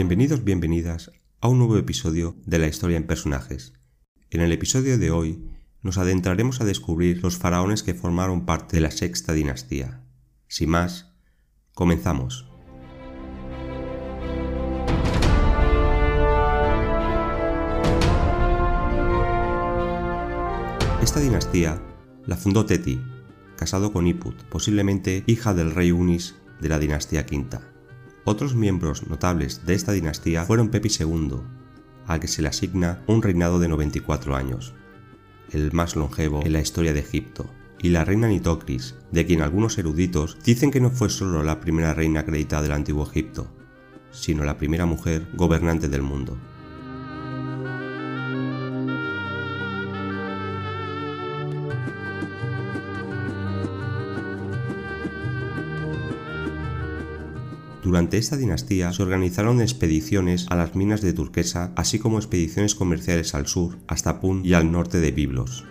Bienvenidas a un nuevo episodio de la historia en personajes. En el episodio de hoy nos adentraremos a descubrir los faraones que formaron parte de la sexta dinastía. Sin más, comenzamos. Esta dinastía la fundó Teti, casado con Iput, posiblemente hija del rey Unis de la dinastía quinta. Otros miembros notables de esta dinastía fueron Pepi II, al que se le asigna un reinado de 94 años, el más longevo en la historia de Egipto, y la reina Nitocris, de quien algunos eruditos dicen que no fue solo la primera reina acreditada del antiguo Egipto, sino la primera mujer gobernante del mundo. Durante esta dinastía se organizaron expediciones a las minas de turquesa, así como expediciones comerciales al sur, hasta Punt y al norte de Biblos.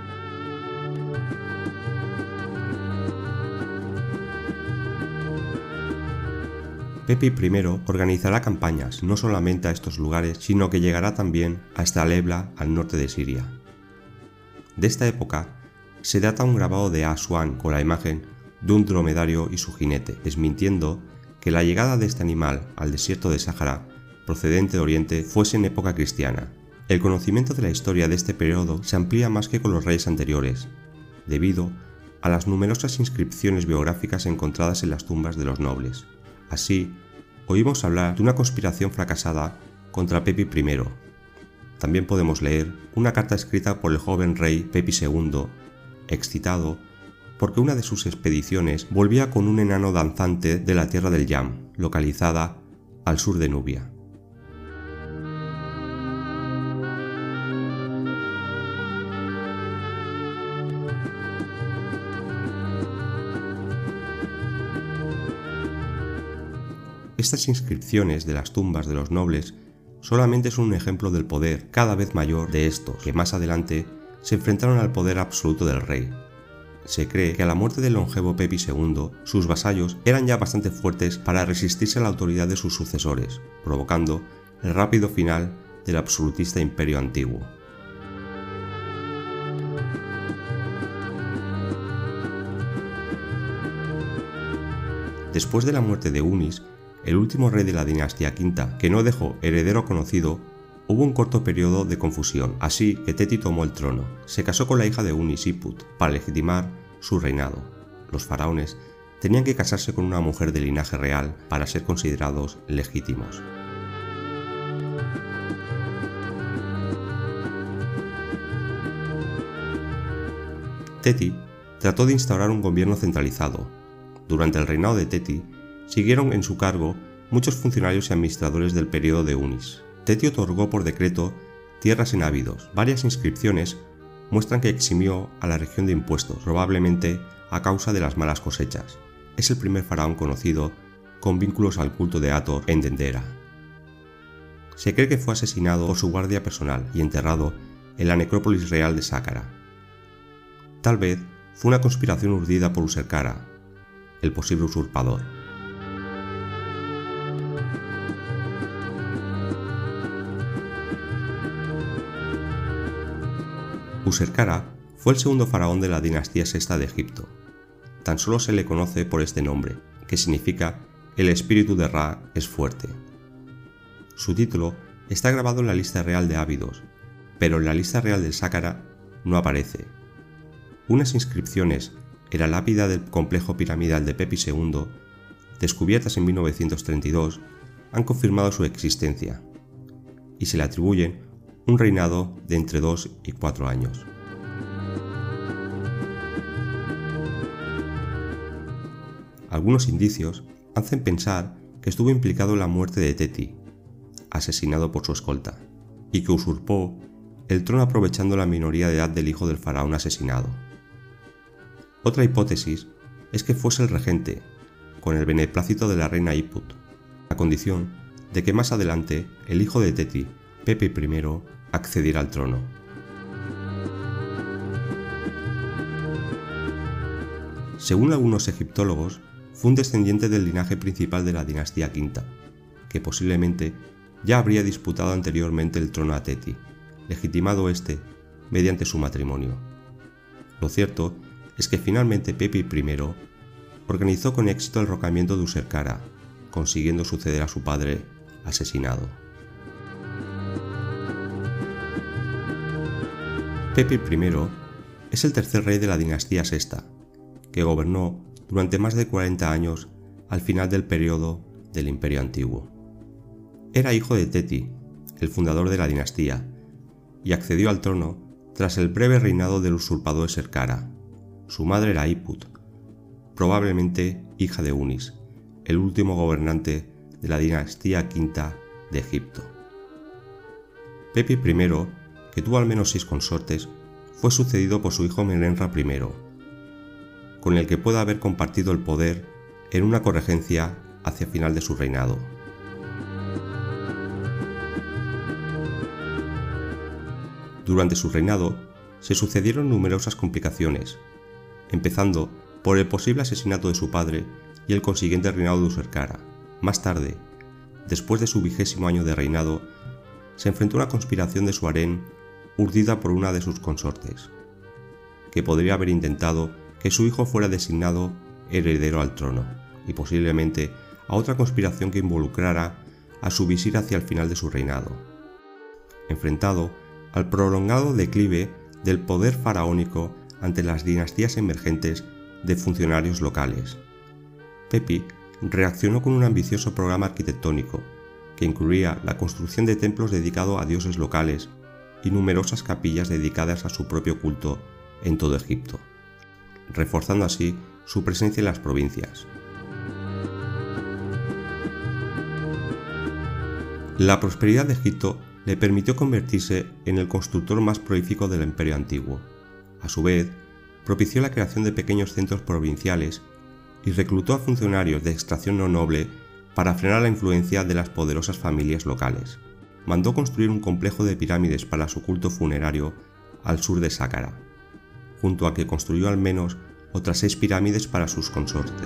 Pepi I organizará campañas no solamente a estos lugares, sino que llegará también hasta Ebla, al norte de Siria. De esta época se data un grabado de Asuán con la imagen de un dromedario y su jinete, desmintiendo que la llegada de este animal al desierto de Sáhara, procedente de Oriente, fuese en época cristiana. El conocimiento de la historia de este periodo se amplía más que con los reyes anteriores, debido a las numerosas inscripciones biográficas encontradas en las tumbas de los nobles. Así, oímos hablar de una conspiración fracasada contra Pepi I. También podemos leer una carta escrita por el joven rey Pepi II, excitado porque una de sus expediciones volvía con un enano danzante de la tierra del Yam, localizada al sur de Nubia. Estas inscripciones de las tumbas de los nobles solamente son un ejemplo del poder cada vez mayor de estos, que más adelante se enfrentaron al poder absoluto del rey. Se cree que a la muerte del longevo Pepi II, sus vasallos eran ya bastante fuertes para resistirse a la autoridad de sus sucesores, provocando el rápido final del absolutista imperio antiguo. Después de la muerte de Unis, el último rey de la dinastía quinta, que no dejó heredero conocido, hubo un corto periodo de confusión, así que Teti tomó el trono. Se casó con la hija de Unis, Iput, para legitimar su reinado. Los faraones tenían que casarse con una mujer de linaje real para ser considerados legítimos. Teti trató de instaurar un gobierno centralizado. Durante el reinado de Teti, siguieron en su cargo muchos funcionarios y administradores del periodo de Unis. Teti otorgó por decreto tierras en Ábidos. Varias inscripciones muestran que eximió a la región de impuestos, probablemente a causa de las malas cosechas. Es el primer faraón conocido con vínculos al culto de Hathor en Dendera. Se cree que fue asesinado por su guardia personal y enterrado en la necrópolis real de Sáqara. Tal vez fue una conspiración urdida por Userkara, el posible usurpador. Userkara fue el segundo faraón de la dinastía sexta de Egipto. Tan solo se le conoce por este nombre, que significa el espíritu de Ra es fuerte. Su título está grabado en la lista real de Ábidos, pero en la lista real del Sáqara no aparece. Unas inscripciones en la lápida del complejo piramidal de Pepi II, descubiertas en 1932, han confirmado su existencia, y se le atribuyen un reinado de entre 2 y 4 años. Algunos indicios hacen pensar que estuvo implicado en la muerte de Teti, asesinado por su escolta, y que usurpó el trono aprovechando la minoría de edad del hijo del faraón asesinado. Otra hipótesis es que fuese el regente, con el beneplácito de la reina Iput, a condición de que más adelante el hijo de Teti, Pepi I, accediera al trono. Según algunos egiptólogos, fue un descendiente del linaje principal de la dinastía quinta, que posiblemente ya habría disputado anteriormente el trono a Teti, legitimado este mediante su matrimonio. Lo cierto es que finalmente Pepi I organizó con éxito el rocamiento de Userkara, consiguiendo suceder a su padre asesinado. Pepi I es el tercer rey de la dinastía sexta, que gobernó durante más de 40 años al final del periodo del Imperio Antiguo. Era hijo de Teti, el fundador de la dinastía, y accedió al trono tras el breve reinado del usurpador Serkara. Su madre era Iput, probablemente hija de Unis, el último gobernante de la dinastía quinta de Egipto. Pepi I, que tuvo al menos 6 consortes, fue sucedido por su hijo Merenra I, con el que puede haber compartido el poder en una corregencia hacia final de su reinado. Durante su reinado se sucedieron numerosas complicaciones, empezando por el posible asesinato de su padre y el consiguiente reinado de Userkara. Más tarde, después de su 20º año de reinado, se enfrentó a una conspiración de su harén urdida por una de sus consortes, que podría haber intentado que su hijo fuera designado heredero al trono, y posiblemente a otra conspiración que involucrara a su visir hacia el final de su reinado. Enfrentado al prolongado declive del poder faraónico ante las dinastías emergentes de funcionarios locales, Pepi reaccionó con un ambicioso programa arquitectónico que incluía la construcción de templos dedicados a dioses locales y numerosas capillas dedicadas a su propio culto en todo Egipto, reforzando así su presencia en las provincias. La prosperidad de Egipto le permitió convertirse en el constructor más prolífico del Imperio Antiguo. A su vez, propició la creación de pequeños centros provinciales y reclutó a funcionarios de extracción no noble para frenar la influencia de las poderosas familias locales. Mandó construir un complejo de pirámides para su culto funerario al sur de Sáqara, junto a que construyó al menos otras 6 pirámides para sus consortes.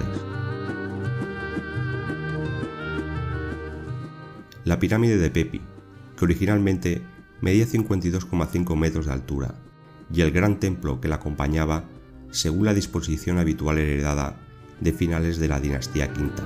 La pirámide de Pepi, que originalmente medía 52,5 metros de altura, y el gran templo que la acompañaba según la disposición habitual heredada de finales de la dinastía quinta.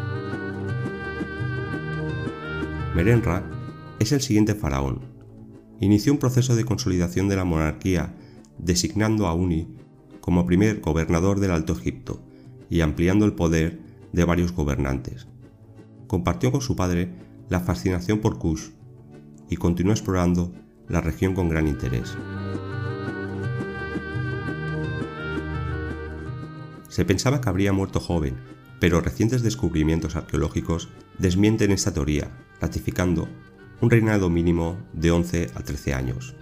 Merenra es el siguiente faraón. Inició un proceso de consolidación de la monarquía designando a Uni como primer gobernador del Alto Egipto y ampliando el poder de varios gobernantes. Compartió con su padre la fascinación por Kush y continuó explorando la región con gran interés. Se pensaba que habría muerto joven, pero recientes descubrimientos arqueológicos desmienten esta teoría, ratificando un reinado mínimo de 11 a 13 años.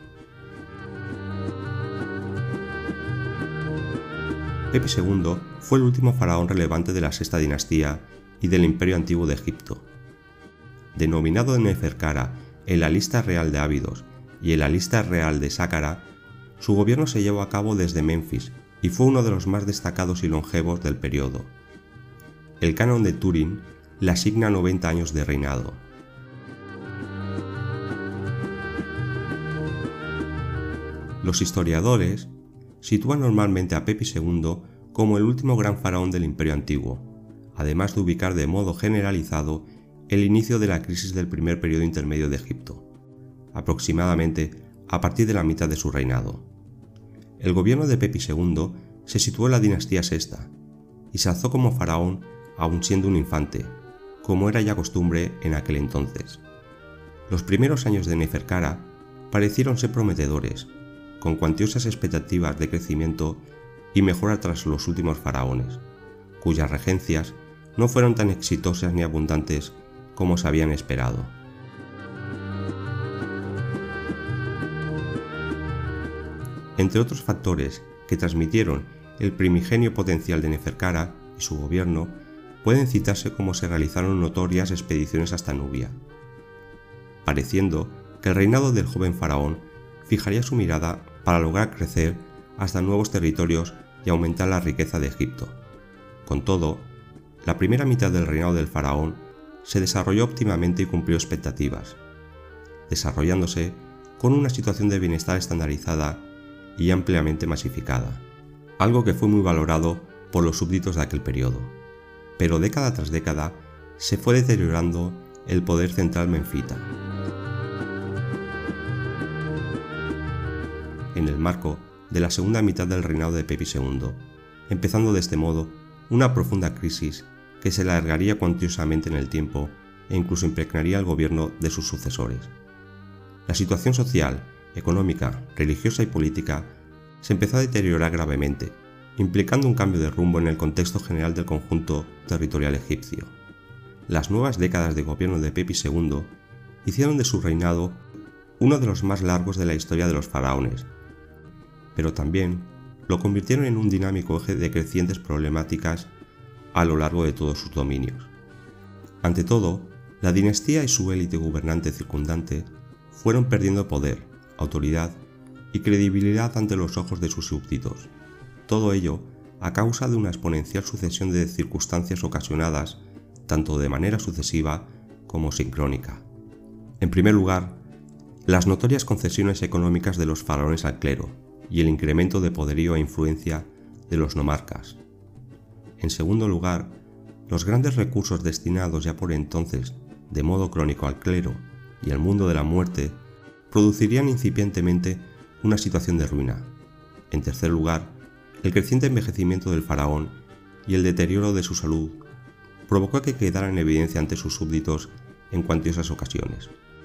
Pepi II fue el último faraón relevante de la sexta dinastía y del Imperio Antiguo de Egipto. Denominado Neferkara en la lista real de Abidos y en la lista real de Sáqara, su gobierno se llevó a cabo desde Menfis y fue uno de los más destacados y longevos del periodo. El canon de Turín le asigna 90 años de reinado. Los historiadores sitúan normalmente a Pepi II como el último gran faraón del Imperio Antiguo, además de ubicar de modo generalizado el inicio de la crisis del primer periodo intermedio de Egipto, aproximadamente a partir de la mitad de su reinado. El gobierno de Pepi II se situó en la dinastía sexta y se alzó como faraón aún siendo un infante, como era ya costumbre en aquel entonces. Los primeros años de Neferkara parecieron ser prometedores, con cuantiosas expectativas de crecimiento y mejora tras los últimos faraones, cuyas regencias no fueron tan exitosas ni abundantes como se habían esperado. Entre otros factores que transmitieron el primigenio potencial de Neferkara y su gobierno, pueden citarse cómo se realizaron notorias expediciones hasta Nubia, pareciendo que el reinado del joven faraón fijaría su mirada para lograr crecer hasta nuevos territorios y aumentar la riqueza de Egipto. Con todo, la primera mitad del reinado del faraón se desarrolló óptimamente y cumplió expectativas, desarrollándose con una situación de bienestar estandarizada y ampliamente masificada, algo que fue muy valorado por los súbditos de aquel periodo. Pero década tras década se fue deteriorando el poder central menfita. En el marco de la segunda mitad del reinado de Pepi II, empezando de este modo una profunda crisis que se alargaría cuantiosamente en el tiempo e incluso impregnaría el gobierno de sus sucesores. La situación social, económica, religiosa y política se empezó a deteriorar gravemente, implicando un cambio de rumbo en el contexto general del conjunto territorial egipcio. Las nuevas décadas de gobierno de Pepi II hicieron de su reinado uno de los más largos de la historia de los faraones, pero también lo convirtieron en un dinámico eje de crecientes problemáticas a lo largo de todos sus dominios. Ante todo, la dinastía y su élite gubernante circundante fueron perdiendo poder, autoridad y credibilidad ante los ojos de sus súbditos. Todo ello a causa de una exponencial sucesión de circunstancias ocasionadas tanto de manera sucesiva como sincrónica. En primer lugar, las notorias concesiones económicas de los faraones al clero y el incremento de poderío e influencia de los nomarcas. En segundo lugar, los grandes recursos destinados ya por entonces de modo crónico al clero y al mundo de la muerte producirían incipientemente una situación de ruina. En tercer lugar, el creciente envejecimiento del faraón y el deterioro de su salud provocó que quedara en evidencia ante sus súbditos en cuantiosas ocasiones.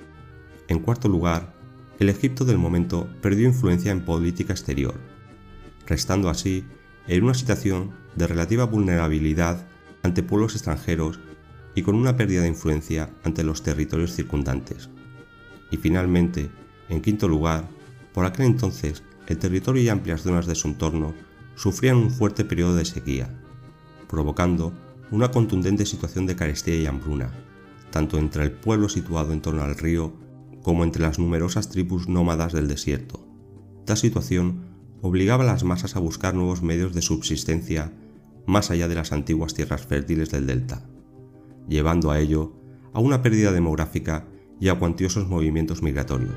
En cuarto lugar, el Egipto del momento perdió influencia en política exterior, restando así en una situación de relativa vulnerabilidad ante pueblos extranjeros y con una pérdida de influencia ante los territorios circundantes. Y finalmente, en quinto lugar, por aquel entonces el territorio y amplias zonas de su entorno sufrían un fuerte periodo de sequía, provocando una contundente situación de carestía y hambruna, tanto entre el pueblo situado en torno al río como entre las numerosas tribus nómadas del desierto. Tal situación obligaba a las masas a buscar nuevos medios de subsistencia más allá de las antiguas tierras fértiles del delta, llevando a ello a una pérdida demográfica y a cuantiosos movimientos migratorios.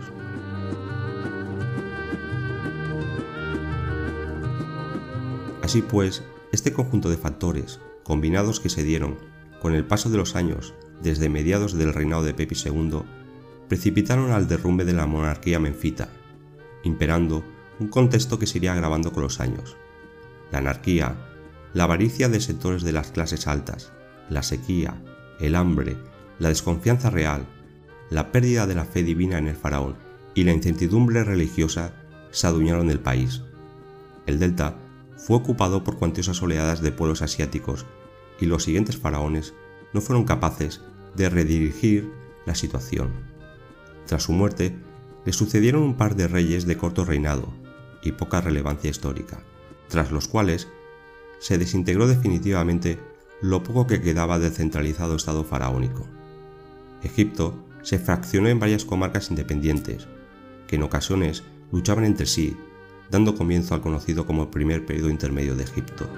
Así pues, este conjunto de factores, combinados que se dieron con el paso de los años desde mediados del reinado de Pepi II, precipitaron al derrumbe de la monarquía menfita, imperando un contexto que se iría agravando con los años. La anarquía, la avaricia de sectores de las clases altas, la sequía, el hambre, la desconfianza real, la pérdida de la fe divina en el faraón y la incertidumbre religiosa se adueñaron del país. El delta fue ocupado por cuantiosas oleadas de pueblos asiáticos y los siguientes faraones no fueron capaces de redirigir la situación. Tras su muerte, le sucedieron un par de reyes de corto reinado y poca relevancia histórica, tras los cuales se desintegró definitivamente lo poco que quedaba del centralizado estado faraónico. Egipto se fraccionó en varias comarcas independientes, que en ocasiones luchaban entre sí, dando comienzo al conocido como el primer periodo intermedio de Egipto.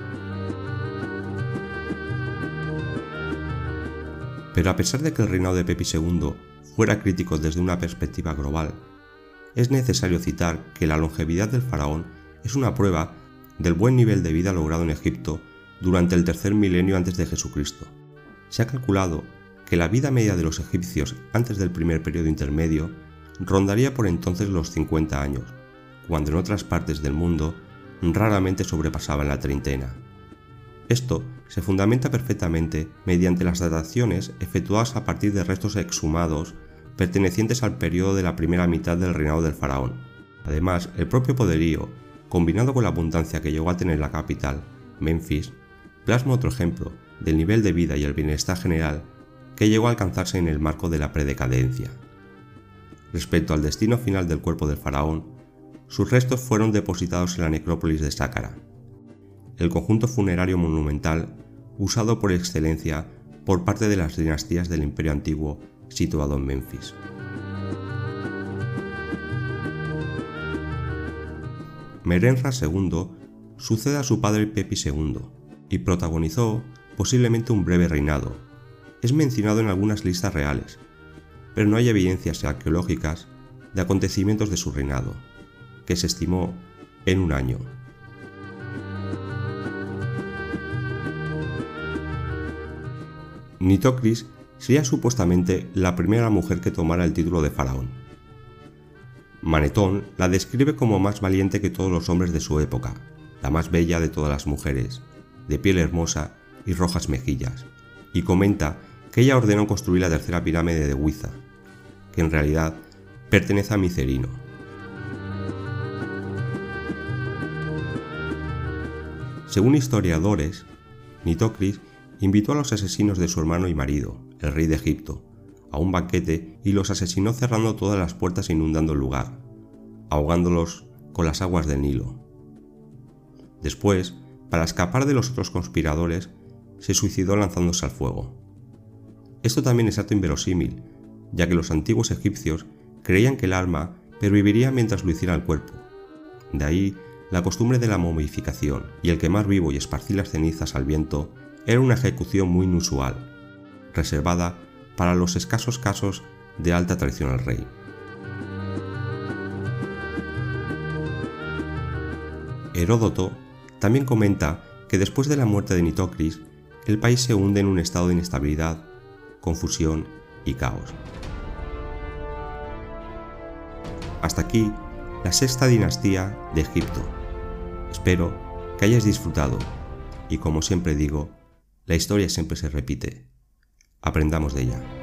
Pero a pesar de que el reinado de Pepi II fuera crítico desde una perspectiva global, es necesario citar que la longevidad del faraón es una prueba del buen nivel de vida logrado en Egipto durante el tercer milenio antes de Jesucristo. Se ha calculado que la vida media de los egipcios antes del primer periodo intermedio rondaría por entonces los 50 años, cuando en otras partes del mundo raramente sobrepasaban la treintena. Esto se fundamenta perfectamente mediante las dataciones efectuadas a partir de restos exhumados pertenecientes al periodo de la primera mitad del reinado del faraón. Además, el propio poderío, combinado con la abundancia que llegó a tener la capital, Menfis, plasma otro ejemplo del nivel de vida y el bienestar general que llegó a alcanzarse en el marco de la predecadencia. Respecto al destino final del cuerpo del faraón, sus restos fueron depositados en la necrópolis de Sácara, el conjunto funerario monumental usado por excelencia por parte de las dinastías del Imperio Antiguo situado en Menfis. Merenra II sucede a su padre Pepi II y protagonizó posiblemente un breve reinado, es mencionado en algunas listas reales, pero no hay evidencias arqueológicas de acontecimientos de su reinado, que se estimó en 1 año. Nitocris sería supuestamente la primera mujer que tomara el título de faraón. Manetón la describe como más valiente que todos los hombres de su época, la más bella de todas las mujeres, de piel hermosa y rojas mejillas, y comenta que ella ordenó construir la tercera pirámide de Giza, que en realidad pertenece a Micerino. Según historiadores, Nitocris invitó a los asesinos de su hermano y marido, el rey de Egipto, a un banquete y los asesinó cerrando todas las puertas e inundando el lugar, ahogándolos con las aguas del Nilo. Después, para escapar de los otros conspiradores, se suicidó lanzándose al fuego. Esto también es algo inverosímil, ya que los antiguos egipcios creían que el alma perviviría mientras lo hiciera el cuerpo. De ahí la costumbre de la momificación, y el quemar vivo y esparcir las cenizas al viento era una ejecución muy inusual, reservada para los escasos casos de alta traición al rey. Heródoto también comenta que después de la muerte de Nitocris, el país se hunde en un estado de inestabilidad, confusión y caos. Hasta aquí la sexta dinastía de Egipto. Espero que hayas disfrutado y, como siempre digo, la historia siempre se repite. Aprendamos de ella.